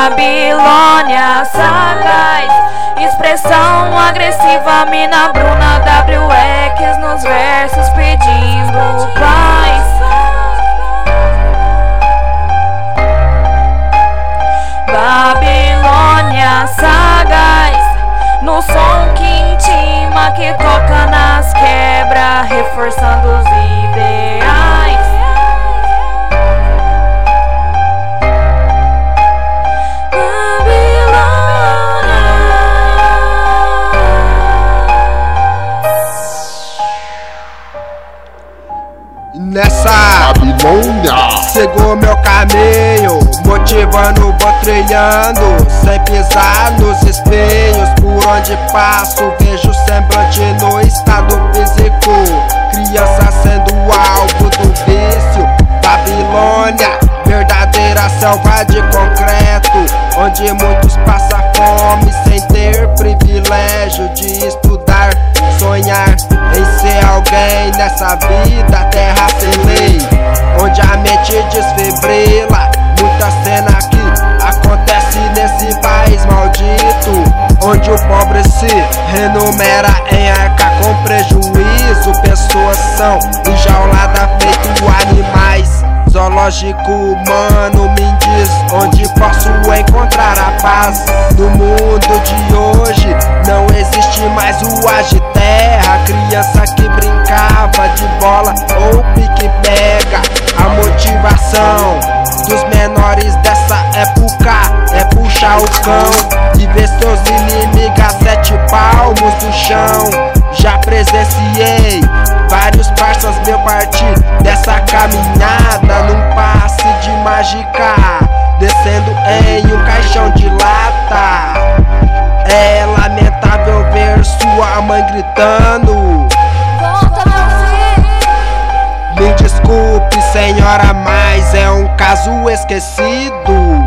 Babilônia sagaz, expressão agressiva, mina Bruna WX nos versos pedindo paz. Babilônia sagaz, no som que intima, que toca nas quebras, reforçando os ideais. Nessa Babilônia chegou meu caminho, motivando, vou trilhando, sem pisar nos espinhos. Por onde passo vejo semblante no estado físico, criança sendo alvo do vício. Babilônia, verdadeira selva de concreto, onde muitos passam fome sem ter privilégio de estudar, sonhar em ser alguém nessa vida, terra sem lei, onde a mente desfibrila. Muita cena que acontece nesse país maldito, onde o pobre se renumera em arca com prejuízo. Pessoas são enjauladas feito animais. Zoológico humano me diz onde posso encontrar a paz. No mundo de hoje não existe mais rua de terra, criança que brincava de bola ou pique-pega. A motivação dos menores dessa época é puxar o cão e ver seus inimigos a 7 palmos do chão. Já presenciei vários parças meu partir dessa caminhada, num passe de mágica, descendo em um caixão de lata. É lamentável ver sua mãe gritando: me desculpe senhora, mas é um caso esquecido.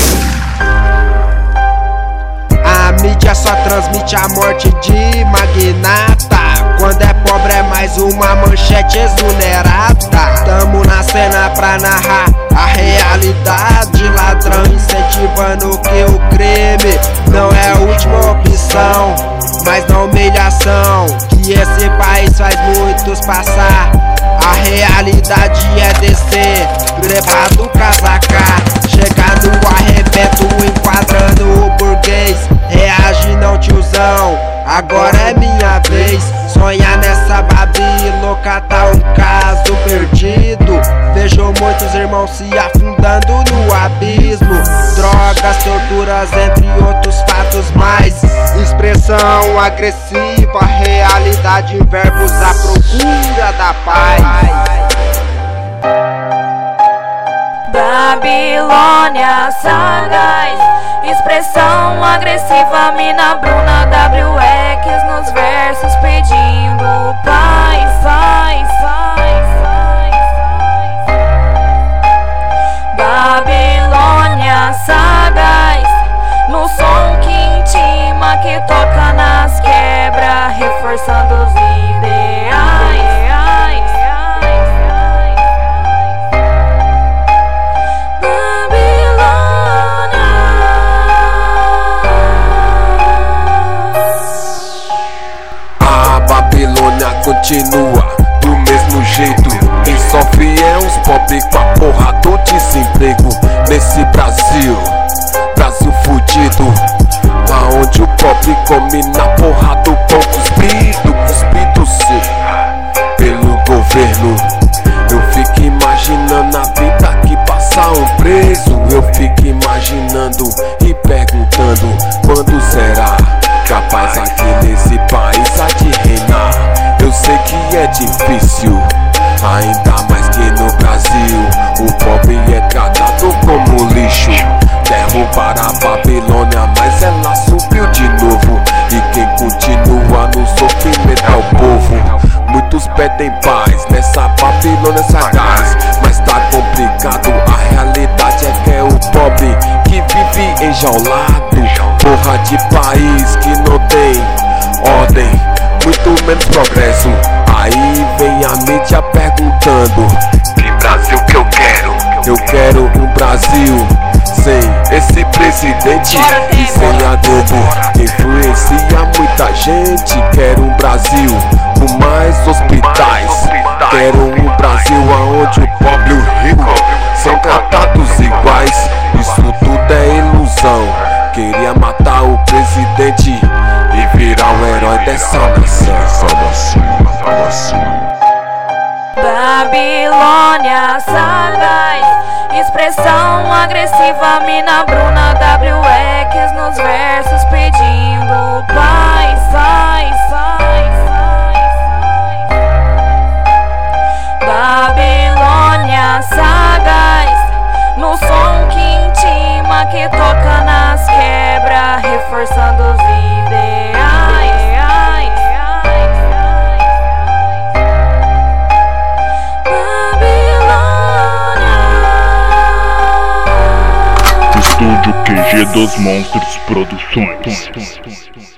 A mídia só transmite a morte de magnata, quando é pobre é mais uma manchete exonerada. Tamo na cena pra narrar a realidade, ladrão incentivando que o crime não é a última opção, mas na humilhação que esse país faz muitos passar. A realidade é descer, levado casaca, chegar no arrebento, enquadrando o burguês. Reage não tiozão, agora é minha vez. Sonhar nessa Babilônia, catar um caso perdido. Vejo muitos irmãos se afundando no abismo, drogas, torturas, entre outros fatos mais. Expressão agressiva, realidade em verbos à procura da paz. Babilônia sagaz, expressão agressiva, mina Bruna WX nos versos pedindo paz, paz, paz, paz, paz. Babilônia sagaz, no som que intima, que toca nas quebras, reforçando os ideais. Continua do mesmo jeito, quem sofre é os pobres com a porra do desemprego. Nesse Brasil, Brasil fudido, aonde o pobre come na porra do pão cuspido sim, pelo governo. Eu fico imaginando a vida que passa um preso. Eu fico imaginando e perguntando quando será capaz aqui nesse país há de reinar. Eu sei que é difícil, ainda mais que no Brasil o pobre é tratado como lixo. Derrubaram a Babilônia, mas ela subiu de novo, e quem continua no sofrimento é o povo. Muitos pedem paz nessa Babilônia sagaz, mas tá complicado, a realidade é que é o pobre que vive enjaulado. Porra de país que não tem ordem, muito menos progresso. Aí vem a mídia perguntando: que Brasil que eu quero? Eu quero um Brasil sem esse presidente. presidente e sem a Globo influencia muita gente. Quero um Brasil com mais hospitais. Quero um Brasil onde o pobre e o rico são tratados iguais. Isso tudo é ilusão. Queria matar o presidente e virar o herói dessa nação. Babilônia sagaz, expressão agressiva, mina Bruna WX nos versos pedindo paz, sai, sai, sai, sai. Babilônia sagaz, no som que intima, que toca nas quebras, reforçando os ideais. Estúdio QG dos Monstros Produções.